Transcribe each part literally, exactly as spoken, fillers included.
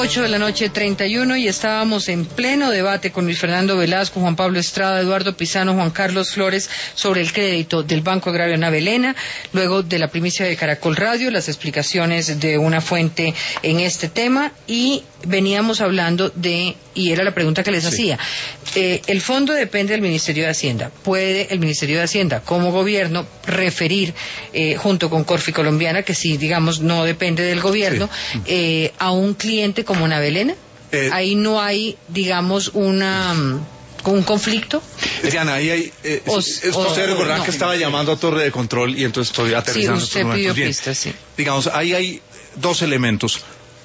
ocho de la noche, treinta y uno, y estábamos en pleno debate con Luis Fernando Velasco, Juan Pablo Estrada, Eduardo Pizano, Juan Carlos Flores sobre el crédito del Banco Agrario Navelena, luego de la primicia de Caracol Radio, las explicaciones de una fuente en este tema, y veníamos hablando de, y era la pregunta que les sí. hacía, eh, el fondo depende del Ministerio de Hacienda. ¿Puede el Ministerio de Hacienda, como gobierno, referir, eh, junto con Corfi Colombiana, que sí, digamos, no depende del gobierno, sí. eh, a un cliente como Navelena? Eh, Ahí no hay, digamos, una... ¿Con un conflicto? Diana, ahí hay... Eh, o, es, es, o, usted recordará no, que estaba llamando a Torre de Control y entonces estoy aterrizando. Sí, usted pidió pistas, sí. Digamos, ahí hay dos elementos.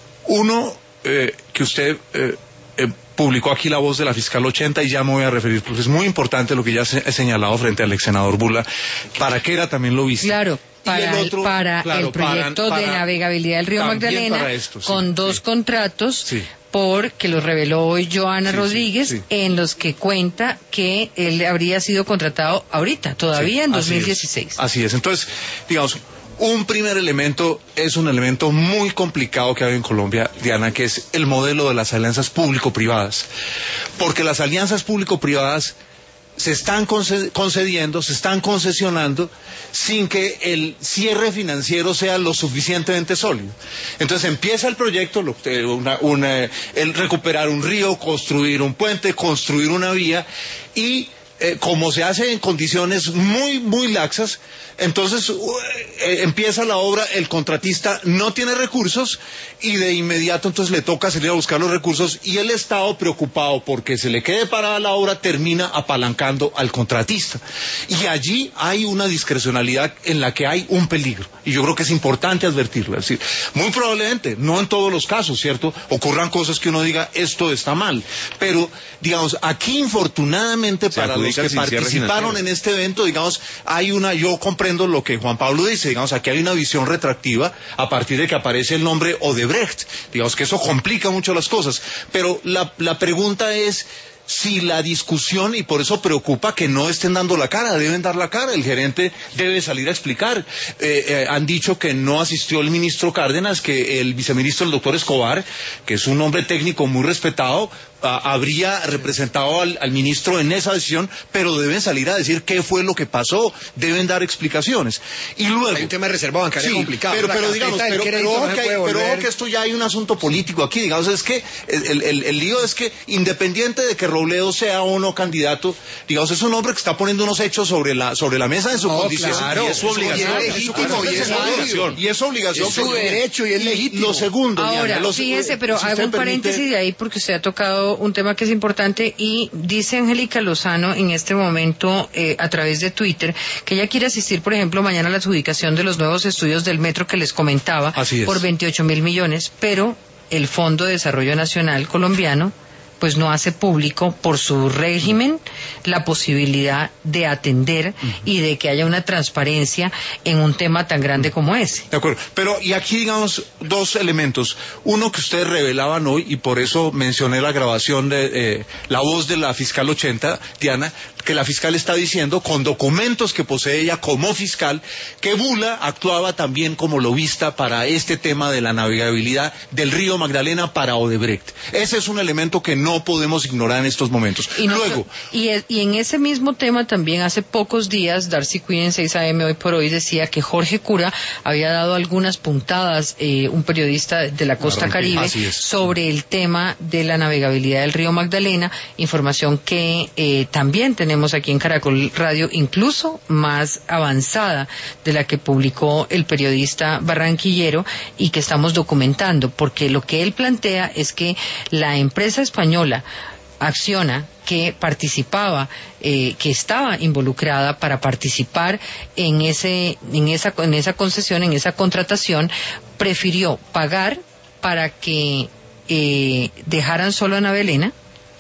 Uno, eh, que usted eh, eh, publicó aquí la voz de la fiscal ochenta y ya me voy a referir, porque es muy importante lo que ya se, he señalado frente al ex senador Bula. ¿Para qué era también lo visto? Claro. Para, el, otro, para claro, el proyecto para, para, de navegabilidad del río Magdalena, esto, sí, con dos sí. contratos, sí. porque los reveló hoy Joana sí, Rodríguez, sí, sí. en los que cuenta que él habría sido contratado ahorita, todavía sí, en dos mil dieciséis. Así es. así es, entonces, digamos, un primer elemento es un elemento muy complicado que hay en Colombia, Diana, que es el modelo de las alianzas público-privadas, porque las alianzas público-privadas se están concediendo, se están concesionando sin que el cierre financiero sea lo suficientemente sólido. Entonces empieza el proyecto, una, una, el recuperar un río, construir un puente, construir una vía, y eh, como se hace en condiciones muy, muy laxas, entonces eh, empieza la obra, el contratista no tiene recursos y de inmediato entonces le toca salir a buscar los recursos, y el Estado, preocupado porque se le quede parada la obra, termina apalancando al contratista, y allí hay una discrecionalidad en la que hay un peligro, y yo creo que es importante advertirlo. Es decir, muy probablemente, no en todos los casos, ¿cierto?, ocurran cosas que uno diga esto está mal, pero digamos, aquí infortunadamente para los que participaron en este evento, digamos, hay una, yo compré lo que Juan Pablo dice, digamos, aquí hay una visión retractiva a partir de que aparece el nombre Odebrecht, digamos que eso complica mucho las cosas, pero la, la pregunta es si la discusión, y por eso preocupa que no estén dando la cara, deben dar la cara, el gerente debe salir a explicar. Eh, eh, han dicho que no asistió el ministro Cárdenas, que el viceministro, el doctor Escobar, que es un hombre técnico muy respetado, a, habría representado al, al ministro en esa decisión, pero deben salir a decir qué fue lo que pasó, deben dar explicaciones. Y luego... Hay un tema de reserva bancaria sí, complicado. Pero, pero digamos, pero, pero, ojo que, pero ojo que esto ya hay un asunto político aquí, digamos, es que el, el, el lío es que, independiente de que Robledo sea o no candidato, digamos, es un hombre que está poniendo unos hechos sobre la sobre la mesa en su no, condición, claro, y es su obligación, y es legítimo, y es su obligación, y es su obligación, es su derecho y es legítimo. Lo segundo, ahora, Diana, lo, fíjese, pero si hago un permite... paréntesis de ahí porque usted ha tocado un tema que es importante, y dice Angélica Lozano en este momento eh, a través de Twitter que ella quiere asistir, por ejemplo, mañana a la adjudicación de los nuevos estudios del metro que les comentaba por veintiocho mil millones, pero el Fondo de Desarrollo Nacional colombiano pues no hace público por su régimen la posibilidad de atender uh-huh. y de que haya una transparencia en un tema tan grande uh-huh. como ese. De acuerdo, pero y aquí digamos dos elementos. Uno que ustedes revelaban hoy, y por eso mencioné la grabación de eh, la voz de la fiscal ochenta, Diana, que la fiscal está diciendo, con documentos que posee ella como fiscal, que Bula actuaba también como lobista para este tema de la navegabilidad del río Magdalena para Odebrecht. Ese es un elemento que no podemos ignorar en estos momentos. Y no, Luego... Y, y en ese mismo tema también hace pocos días, Darcy Quinn en seis A M Hoy por Hoy decía que Jorge Cura había dado algunas puntadas, eh, un periodista de la costa Caribe, sobre el tema de la navegabilidad del río Magdalena, información que eh, también tenemos aquí en Caracol Radio, incluso más avanzada de la que publicó el periodista barranquillero y que estamos documentando, porque lo que él plantea es que la empresa española Acciona, que participaba, eh, que estaba involucrada para participar en ese, en esa, en esa concesión, en esa contratación, prefirió pagar para que eh, dejaran solo a Navelena,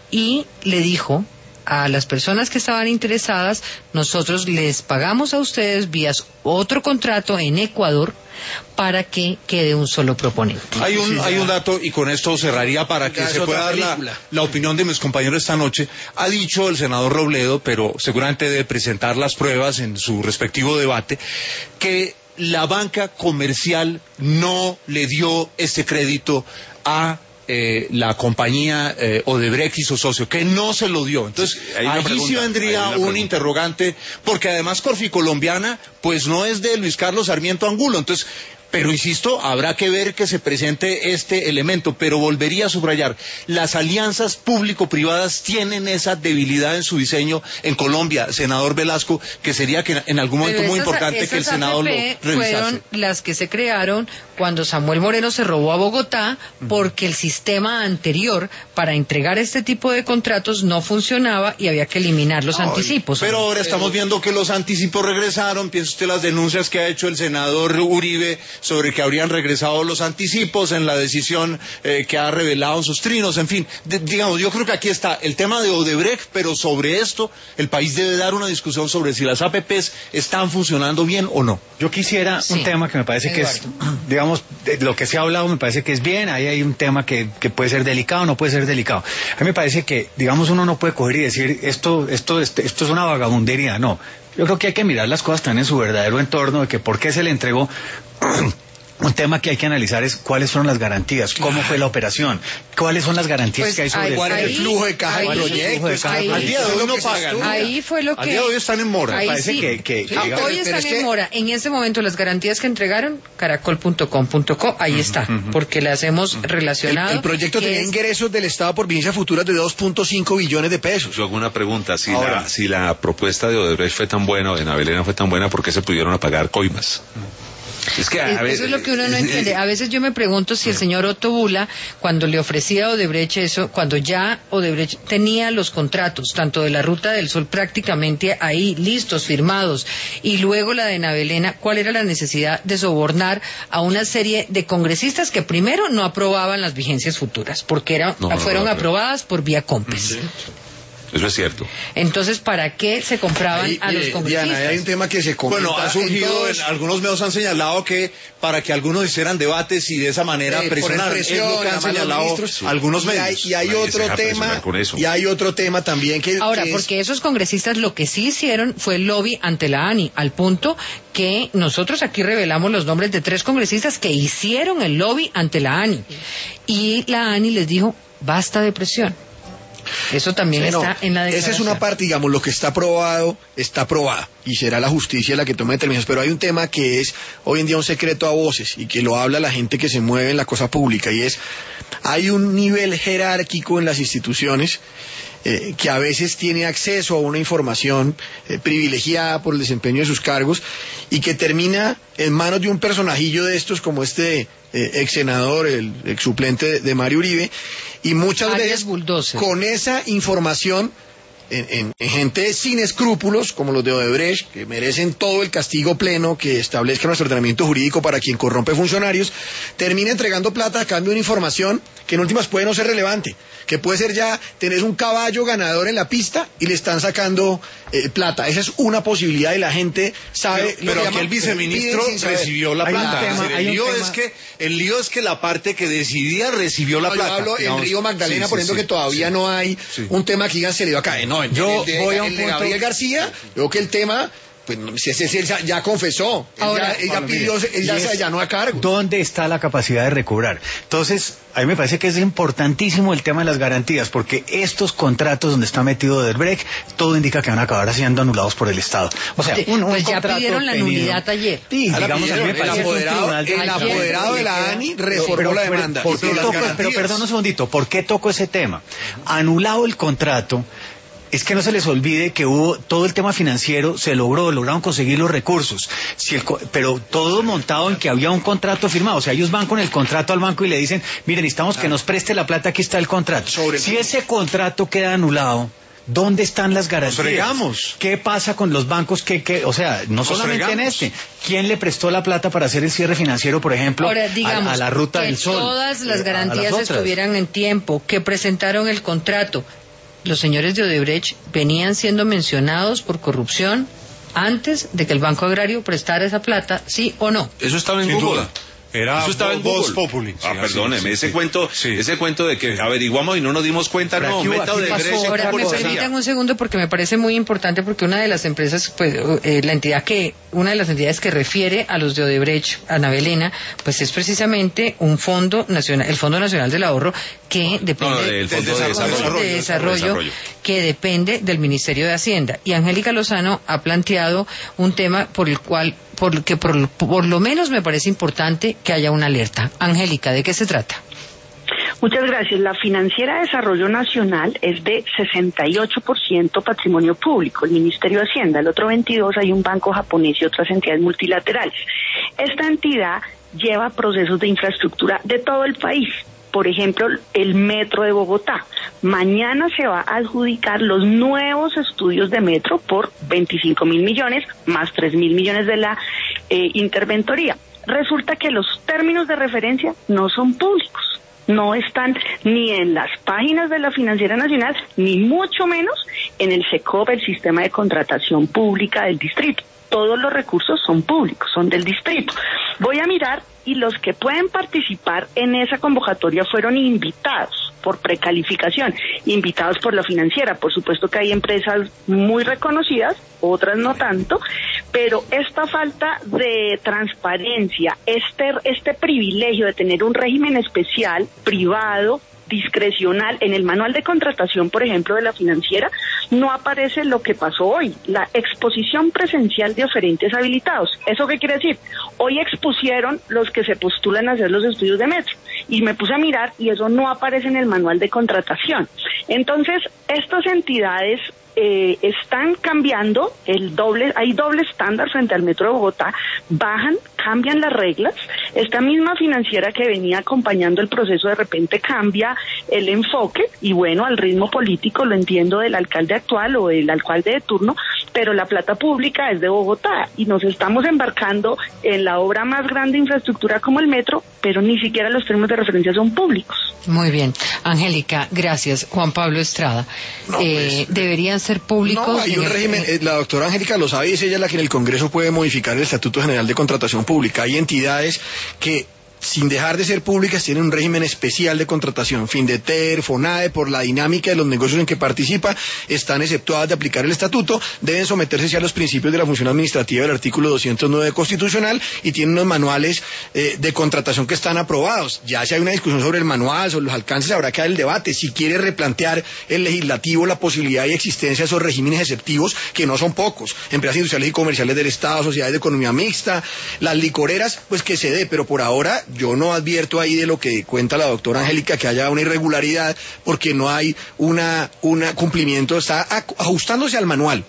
y le dijo a las personas que estaban interesadas, nosotros les pagamos a ustedes vía otro contrato en Ecuador para que quede un solo proponente. Hay un, hay un dato, y con esto cerraría para que se pueda dar la, la opinión de mis compañeros esta noche. Ha dicho el senador Robledo, pero seguramente debe presentar las pruebas en su respectivo debate, que la banca comercial no le dio este crédito a eh, la compañía eh, Odebrecht y su socio, que no se lo dio. Entonces, sí, allí sí vendría un interrogante, porque además Corficolombiana, pues no es de Luis Carlos Sarmiento Angulo, entonces... Pero insisto, habrá que ver que se presente este elemento, pero volvería a subrayar, las alianzas público-privadas tienen esa debilidad en su diseño en Colombia, senador Velasco, que sería que en algún momento pero muy esas, importante esas que el Senado lo revisase. Fueron las que se crearon cuando Samuel Moreno se robó a Bogotá, porque el sistema anterior para entregar este tipo de contratos no funcionaba y había que eliminar los Ay, anticipos. Pero ahora estamos viendo que los anticipos regresaron. Piensa usted las denuncias que ha hecho el senador Uribe sobre que habrían regresado los anticipos en la decisión eh, que ha revelado en sus trinos, en fin, de, digamos, yo creo que aquí está el tema de Odebrecht, pero sobre esto el país debe dar una discusión sobre si las A P Pes están funcionando bien o no. Yo quisiera sí. un tema que me parece Eduardo. que es, digamos, de lo que se ha hablado me parece que es bien, ahí hay un tema que, que puede ser delicado, no puede ser delicado. A mí me parece que, digamos, uno no puede coger y decir esto, esto, esto, esto es una vagabundería, no. Yo creo que hay que mirar las cosas también en su verdadero entorno, de que por qué se le entregó. Un tema que hay que analizar es cuáles fueron las garantías, cómo fue la operación, cuáles son las garantías pues que hay sobre cuál es el flujo de caja del proyecto. Al día de hoy no pagan. Ahí fue lo que... Al día de hoy están en mora. Ahí Parece sí. que, que, sí. que Ah, hoy están en que... mora. En ese momento las garantías que entregaron, caracol punto com punto co, ahí uh-huh, está, uh-huh. porque las hemos uh-huh. relacionado. El, el proyecto tenía es... ingresos del Estado por vigencia futura de dos punto cinco billones de pesos. Yo hago una pregunta, si, la, si la propuesta de Odebrecht fue tan buena, o de Navelena fue tan buena, ¿por qué se pudieron pagar coimas? Es que, a ver, eso es lo que uno no entiende. A veces yo me pregunto si el señor Otto Bula, cuando le ofrecía a Odebrecht eso, cuando ya Odebrecht tenía los contratos, tanto de la Ruta del Sol prácticamente ahí, listos, firmados, y luego la de Navelena, ¿cuál era la necesidad de sobornar a una serie de congresistas que primero no aprobaban las vigencias futuras, porque eran, no, no, fueron no, no, no, aprobadas por vía COMPES? Sí. Eso es cierto. Entonces, ¿para qué se compraban ahí, a los congresistas? Diana, hay un tema que se comenta. Bueno, ha surgido, todos... en, algunos medios han señalado que para que algunos hicieran debates y de esa manera eh, presionar, presión, es lo que han señalado sí. algunos y medios. Hay, y hay otro tema, y hay otro tema también que... Ahora, que porque es... esos congresistas lo que sí hicieron fue el lobby ante la ANI, al punto que nosotros aquí revelamos los nombres de tres congresistas que hicieron el lobby ante la ANI. Y la ANI les dijo, basta de presión. Eso también sí, está no, en la declaración. Esa es una parte, digamos, lo que está aprobado, está aprobado, y será la justicia la que tome determinaciones, pero hay un tema que es hoy en día un secreto a voces, y que lo habla la gente que se mueve en la cosa pública, y es, hay un nivel jerárquico en las instituciones, eh, que a veces tiene acceso a una información eh, privilegiada por el desempeño de sus cargos, y que termina en manos de un personajillo de estos, como este eh, ex senador, el ex suplente de, de Mario Uribe, y muchas Arias veces Bulldozer. Con esa información en, en, en gente sin escrúpulos como los de Odebrecht, que merecen todo el castigo pleno que establezca nuestro ordenamiento jurídico para quien corrompe funcionarios, termina entregando plata a cambio de una información que en últimas puede no ser relevante, que puede ser ya, tenés un caballo ganador en la pista y le están sacando eh, plata. Esa es una posibilidad y la gente sabe. Pero, pero aquí el viceministro recibió la plata. Tema, decir, el, lío es que, el lío es que la parte que decidía recibió la no, plata. Yo hablo digamos. en Río Magdalena, sí, por ejemplo, sí, que todavía sí. no hay sí. un tema que digan se le dio acá. No, yo el de, voy a un el de punto... Gabriel García, creo que el tema... Pues si ese, ese, ese ya confesó, Ahora, ella, ella pidió, él ya se allanó a cargo. ¿Dónde está la capacidad de recobrar? Entonces, a mí me parece que es importantísimo el tema de las garantías, porque estos contratos donde está metido Odebrecht, todo indica que van a acabar siendo anulados por el Estado. O sea, un, un pues ya contrato pidieron la tenido, nulidad ayer. Sí, digamos, pidieron, a mí me parece el apoderado, que el apoderado de la ANI reformó pero, la pero, demanda. ¿por qué toco, pero perdón un segundito, ¿por qué toco ese tema? Anulado el contrato, es que no se les olvide que hubo todo el tema financiero, se logró, lograron conseguir los recursos, si el, pero todo montado en que había un contrato firmado. O sea, ellos van con el contrato al banco y le dicen, miren, necesitamos que nos preste la plata, aquí está el contrato. Sobre si ese contrato queda anulado, ¿dónde están las garantías? Nos fregamos. ¿Qué pasa con los bancos? que, que, O sea, no Nos solamente fregamos. En este. ¿Quién le prestó la plata para hacer el cierre financiero, por ejemplo, Ahora, digamos, a, a la Ruta que del Sol? Todas las eh, garantías las estuvieran en tiempo, que presentaron el contrato. Los señores de Odebrecht venían siendo mencionados por corrupción antes de que el Banco Agrario prestara esa plata, ¿sí o no? Eso estaba en Sin Google. duda. Era Eso estaba en Voz Google. Populi. Ah, Sí, perdóneme, sí, ese sí. cuento, Sí. ese cuento de que averiguamos y no nos dimos cuenta, Pero no, aquí hubo- meta aquí de pasó- Grecia. Ahora, me por permitan Grecia. un segundo porque me parece muy importante porque una de las empresas, pues eh, la entidad que, una de las entidades que refiere a los de Odebrecht, Ana Belena, pues es precisamente un fondo nacional, el Fondo Nacional del Ahorro, que depende No, no, del Fondo de del Desarrollo. Fondo de desarrollo, Desarrollo. que depende del Ministerio de Hacienda. Y Angélica Lozano ha planteado un tema por el cual, por el que por, por lo menos me parece importante que haya una alerta. Angélica, ¿de qué se trata? Muchas gracias. La Financiera de Desarrollo Nacional es de sesenta y ocho por ciento patrimonio público, el Ministerio de Hacienda. El otro veintidós por ciento hay un banco japonés y otras entidades multilaterales. Esta entidad lleva procesos de infraestructura de todo el país. Por ejemplo, el metro de Bogotá. Mañana se va a adjudicar los nuevos estudios de metro por veinticinco mil millones, más tres mil millones de la eh, interventoría. Resulta que los términos de referencia no son públicos. No están ni en las páginas de la Financiera Nacional, ni mucho menos en el SECOP, el Sistema de Contratación Pública del Distrito. Todos los recursos son públicos, son del distrito. Voy a mirar y los que pueden participar en esa convocatoria fueron invitados por precalificación, invitados por la financiera. Por supuesto que hay empresas muy reconocidas, otras no tanto, pero esta falta de transparencia, este, este privilegio de tener un régimen especial, privado, discrecional, en el manual de contratación, por ejemplo, de la financiera, no aparece lo que pasó hoy, la exposición presencial de oferentes habilitados. ¿Eso qué quiere decir? Hoy expusieron los que se postulan a hacer los estudios de metro, y me puse a mirar y eso no aparece en el manual de contratación. Entonces, estas entidades eh, están cambiando, el doble, hay doble estándar frente al Metro de Bogotá, bajan, cambian las reglas. Esta misma financiera que venía acompañando el proceso de repente cambia el enfoque, y bueno, al ritmo político, lo entiendo, del alcalde actual o del alcalde de turno, pero la plata pública es de Bogotá y nos estamos embarcando en la obra más grande de infraestructura como el metro, pero ni siquiera los términos de referencia son públicos. Muy bien. Angélica, gracias. Juan Pablo Estrada. No, eh, pues, ¿Deberían ser públicos? No, hay en un el- régimen, eh, la doctora Angélica lo sabe y es ella la que en el Congreso puede modificar el Estatuto General de Contratación Pública. Hay entidades que, sin dejar de ser públicas, tienen un régimen especial de contratación. Findeter, FONADE, por la dinámica de los negocios en que participa, están exceptuadas de aplicar el estatuto, deben someterse ya a los principios de la función administrativa del artículo doscientos nueve constitucional y tienen unos manuales eh, de contratación que están aprobados. Ya si hay una discusión sobre el manual, sobre los alcances, habrá que dar el debate. Si quiere replantear el legislativo la posibilidad y existencia de esos regímenes exceptivos, que no son pocos, empresas industriales y comerciales del Estado, sociedades de economía mixta, las licoreras, pues que se dé, pero por ahora yo no advierto ahí de lo que cuenta la doctora Angélica que haya una irregularidad porque no hay una, una cumplimiento, está ajustándose al manual.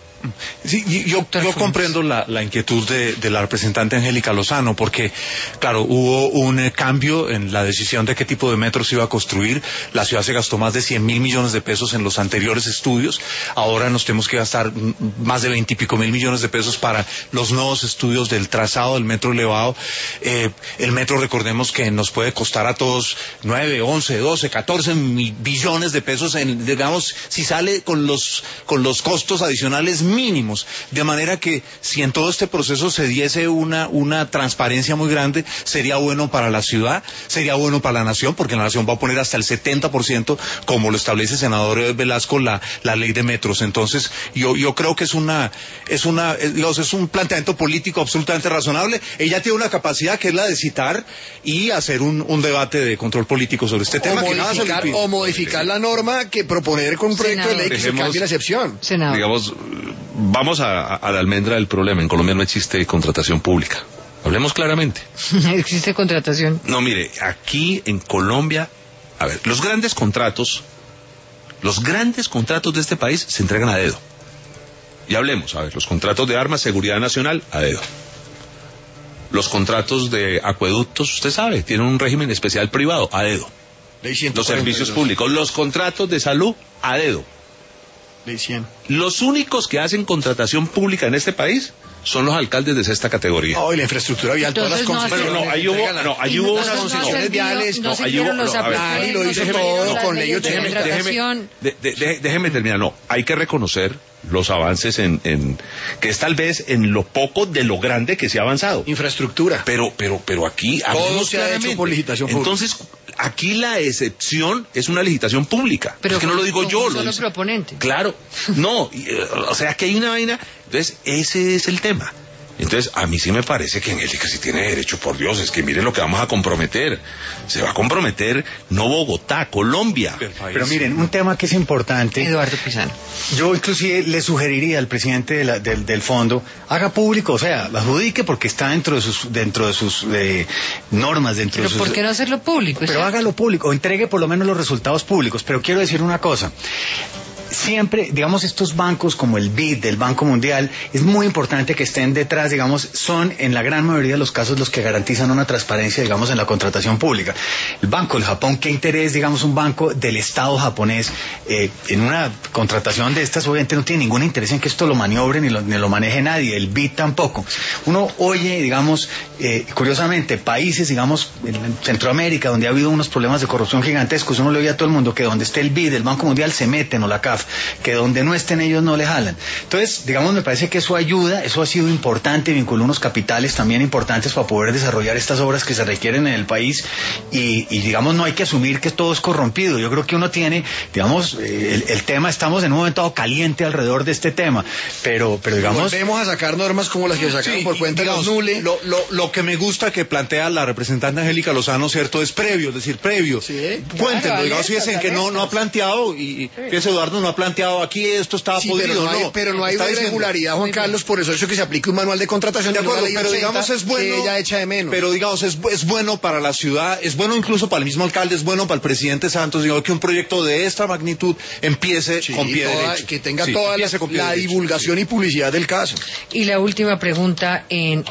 Sí, y yo, yo comprendo la, la inquietud de, de la representante Angélica Lozano, porque, claro, hubo un eh, cambio en la decisión de qué tipo de metro se iba a construir. La ciudad se gastó más de cien mil millones de pesos en los anteriores estudios. Ahora nos tenemos que gastar mm, más de veintipico mil millones de pesos para los nuevos estudios del trazado del metro elevado. Eh, el metro, recordemos que nos puede costar a todos nueve, once, doce, catorce billones de pesos, en, digamos, si sale con los, con los costos adicionales mínimos, de manera que si en todo este proceso se diese una, una transparencia muy grande, sería bueno para la ciudad, sería bueno para la nación, porque la nación va a poner hasta el setenta por ciento, como lo establece el senador Velasco, la, la ley de metros. Entonces, yo, yo creo que es una, es una, es, es un planteamiento político absolutamente razonable. Ella tiene una capacidad que es la de citar y hacer un, un debate de control político sobre este O tema. Que nada se le modificar, impide. o modificar la norma que proponer con un proyecto de ley que se Dejemos- cambie la excepción. Senador. Digamos, vamos a, a la almendra del problema. En Colombia no existe contratación pública. Hablemos claramente. Existe contratación. No, mire, aquí en Colombia, a ver, los grandes contratos, los grandes contratos de este país se entregan a dedo. Y hablemos, a ver, los contratos de armas, seguridad nacional, a dedo. Los contratos de acueductos, usted sabe, tienen un régimen especial privado, a dedo. Ley ciento Los cuarenta y servicios dos. públicos, los contratos de salud, a dedo. Ley cien. Los únicos que hacen contratación pública en este país son los alcaldes de sexta categoría. No, y la infraestructura vial, todas las Entonces, no concesiones. Bueno, no, ahí hubo, entregan no, ahí Y hubo no- unas no- no ha concesiones servido- viales, no no, se ahí hicieron hubo- los no, a ver, aplazos, Ari lo no hizo se todo hicieron las con leyes ley de ochenta. Déjeme, contratación. de- de- de- déjeme terminar, no, hay que reconocer los avances en, en que es tal vez en lo poco de lo grande que se ha avanzado. Infraestructura. Pero, pero, pero aquí todo se ha hecho por licitación pública. Entonces, aquí la excepción es una licitación pública. Pero es que no lo digo yo, lo dice. proponente. Claro, no, o sea que hay una vaina. Entonces, ese es el tema. Entonces, a mí sí me parece que Angélica sí tiene derecho, por Dios, es que miren lo que vamos a comprometer. Se va a comprometer no Bogotá, Colombia. Pero miren, un tema que es importante. Eduardo Pisano. Yo inclusive le sugeriría al presidente de la, del, del fondo, haga público, o sea, adjudique porque está dentro de sus dentro de sus eh, normas, dentro pero de sus... ¿por qué no hacerlo público? Pero hágalo público, o entregue por lo menos los resultados públicos. Pero quiero decir una cosa. Siempre, digamos, estos bancos como el B I D, del Banco Mundial, es muy importante que estén detrás, digamos, son en la gran mayoría de los casos los que garantizan una transparencia, digamos, en la contratación pública. El Banco del Japón, ¿qué interés, digamos, un banco del Estado japonés eh, en una contratación de estas? Obviamente no tiene ningún interés en que esto lo maniobre ni lo, ni lo maneje nadie, el B I D tampoco. Uno oye, digamos, eh, curiosamente, países, digamos, en Centroamérica, donde ha habido unos problemas de corrupción gigantescos, uno le oye a todo el mundo que donde esté el B I D, el Banco Mundial, se meten, o la C A F, que donde no estén ellos no le jalan. Entonces, digamos, me parece que eso ayuda, eso ha sido importante, vinculó unos capitales también importantes para poder desarrollar estas obras que se requieren en el país y, y digamos, no hay que asumir que todo es corrompido. Yo creo que uno tiene, digamos, el, el tema, estamos en un momento caliente alrededor de este tema, pero, pero digamos... Volvemos a sacar normas como las que sacaron sí, por cuenta digamos, de los Nule. Lo, lo, lo que me gusta que plantea la representante Angélica Lozano, ¿cierto? Es previo, es decir, previo. Sí, ¿eh? Cuéntenlo, Claro, digamos, fíjense que no, no ha planteado, y fíjese, Eduardo no ha planteado aquí esto estaba sí, podrido, pero no, hay, no. pero no hay Está irregularidad, Juan Carlos, por eso es que se aplique un manual de contratación. De acuerdo, de pero digamos es bueno, que ella echa de menos. Pero digamos es, es bueno para la ciudad, es bueno incluso para el mismo alcalde, es bueno para el presidente Santos, digo, que un proyecto de esta magnitud empiece sí, con pie toda, derecho. Que tenga sí, toda la, la divulgación sí. y publicidad del caso. Y la última pregunta en